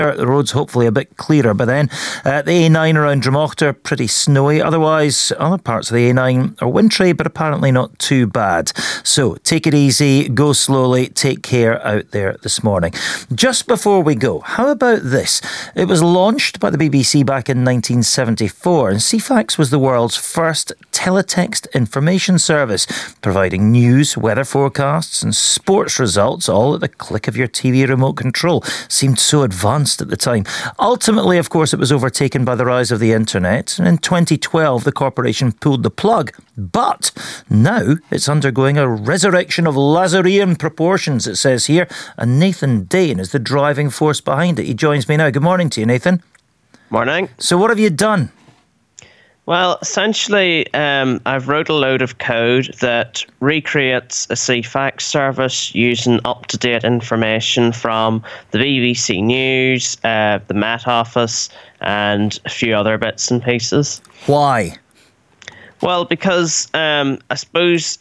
The road's hopefully a bit clearer by then. The A9 around Dromochter, pretty snowy. Otherwise, other parts of the A9 are wintry, but apparently not too bad. So take it easy, go slowly, take care out there this morning. Just before we go, how about this? It was launched by the BBC back in 1974, and Ceefax was the world's first teletext information service, providing news, weather forecasts and sports results all at the click of your TV remote control. Seemed so advanced at the time. Ultimately, of course, it was overtaken by the rise of the internet, and in 2012 the corporation pulled the plug. But now it's undergoing a resurrection of Lazarean proportions, it says here, and Nathan Dane is the driving force behind it. He joins me now. Good morning to you, Nathan. Morning. So what have you done? Well, essentially, I've wrote a load of code that recreates a Ceefax service using up-to-date information from the BBC News, the Met Office, and a few other bits and pieces. Why? Well, because I suppose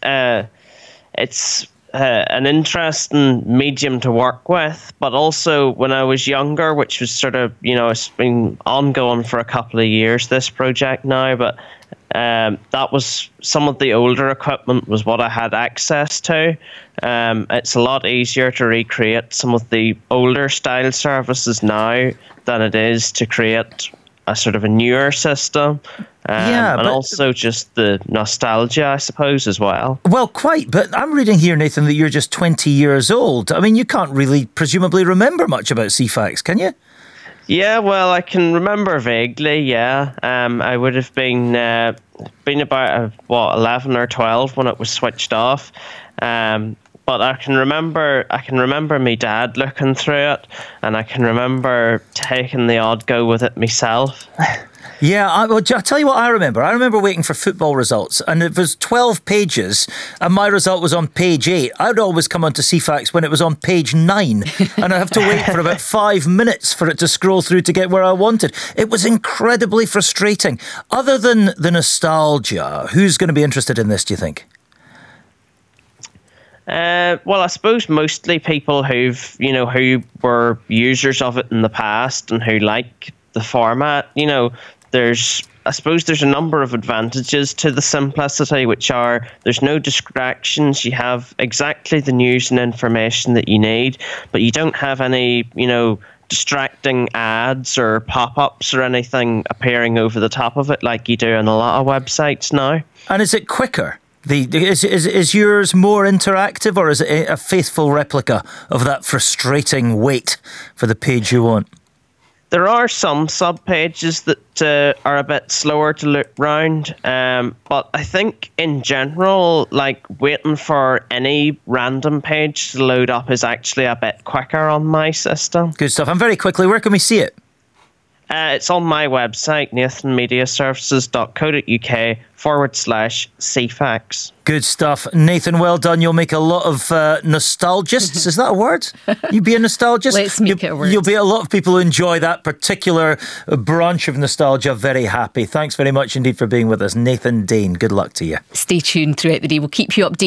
it's an interesting medium to work with, but also when I was younger, which was sort of, it's been ongoing for a couple of years, this project now, but that was some of the older equipment was what I had access to. It's a lot easier to recreate some of the older style services now than it is to create a sort of a newer system. And also just the nostalgia, I suppose, as well. Well, quite. But I'm reading here, Nathan, that you're just 20 years old. I mean, you can't really presumably remember much about Ceefax, can you? Yeah, well, I can remember vaguely, yeah. I would have been about, 11 or 12 when it was switched off. But I can remember my dad looking through it, and I can remember taking the odd go with it myself. Yeah, I'll tell you what I remember. I remember waiting for football results, and it was 12 pages, and my result was on page 8. I'd always come onto Ceefax when it was on page 9, and I'd have to wait for about 5 minutes for it to scroll through to get where I wanted. It was incredibly frustrating. Other than the nostalgia, who's going to be interested in this, do you think? Well, I suppose mostly people who were users of it in the past and who like the format. I suppose there's a number of advantages to the simplicity, which are there's no distractions. You have exactly the news and information that you need, but you don't have any, distracting ads or pop-ups or anything appearing over the top of it like you do on a lot of websites now. And is it quicker? Is yours more interactive, or is it a faithful replica of that frustrating wait for the page you want? There are some sub-pages that are a bit slower to look round, but I think in general, like waiting for any random page to load up is actually a bit quicker on my system. Good stuff. And very quickly, where can we see it? It's on my website, nathanmediaservices.co.uk/Ceefax. Good stuff. Nathan, well done. You'll make a lot of nostalgists. Is that a word? You be a nostalgist? Let's make it a word. You'll be a lot of people who enjoy that particular branch of nostalgia. Very happy. Thanks very much indeed for being with us. Nathan Dane, good luck to you. Stay tuned throughout the day. We'll keep you updated.